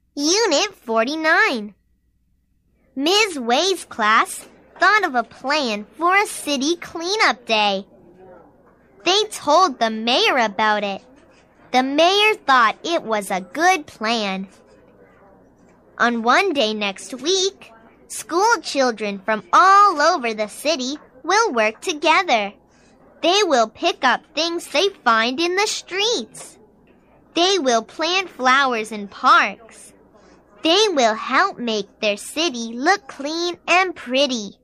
Unit 49. Ms. Way's class thought of a plan for a city cleanup day. They told the mayor about it. The mayor thought it was a good plan. On one day next week, school children from all over the city will work together. They will pick up things they find in the streets. They will plant flowers in parks. They will help make their city look clean and pretty.